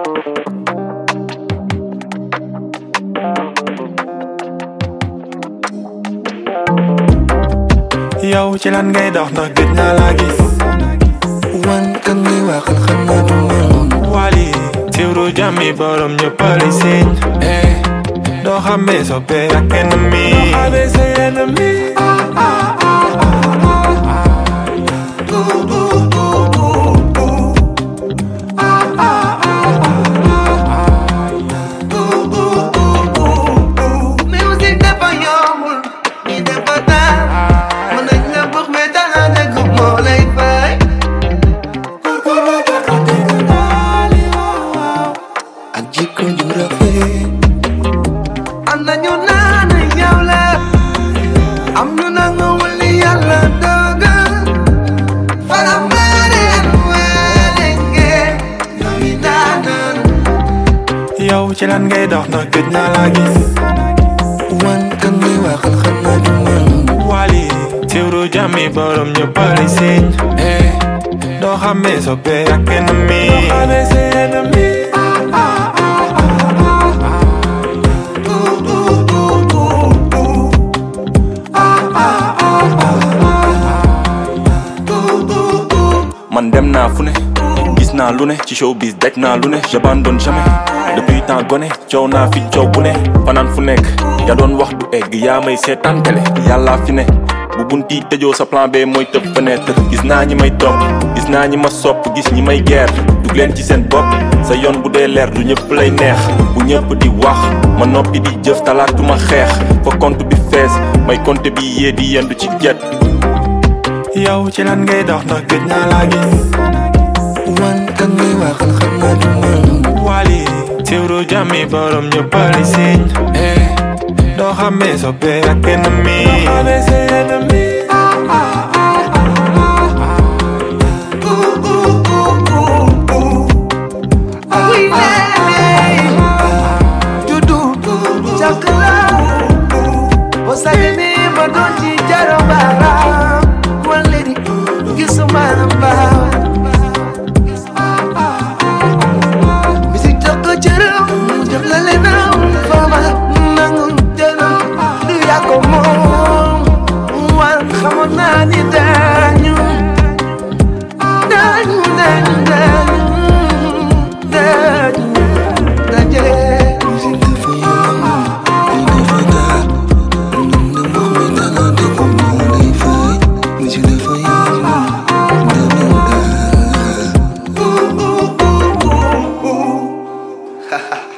yow ci lan ngay dox ndax gëj naa laa gis wan kan ngay waxal xanaa du man Wally Tiwru Jami borom ñëpp a lay seen doo xamee soppe ak ennemi am na ñu naan yow la am ñu nangu wali yàlla dogal fala maren welenge yow mi daanan yow ci lan ngay dox ndax gëj naa laa gis wan kan ngay waxal xanaa du man Wally Tiwru Jami borom ñëpp a lay seen doo xamee soppe ak ennemi man dem naa fu ne gis naa lu ne ci showbiz daj naa lu ne j'abandonne jamais depuis temps gone coow naa fi coow bu ne fanaan fu nekk ya doon wax du egg yaa may seetaan télé yàllaa fi ne bu bunti tëjoo sa plan B mooy tëb fenêtre gis naa ñi may topp gis naa ñi ma sopp gis ñi may geer dug leen ci seen bopp sa yoon bu dee leer du ñëpp lay neex bu ñëpp di wax ma noppi di jëf talaatuma xeex fa compte bi fees may compte bi yee di yendu ci jet yow ci lan ngay dox ndax gëj naa laa gis wan kan ngay waxal xanaa du man Wally Tiwru Jami borom ñëpp a lay seen doo xamee soppe ak ennemi Ha ha.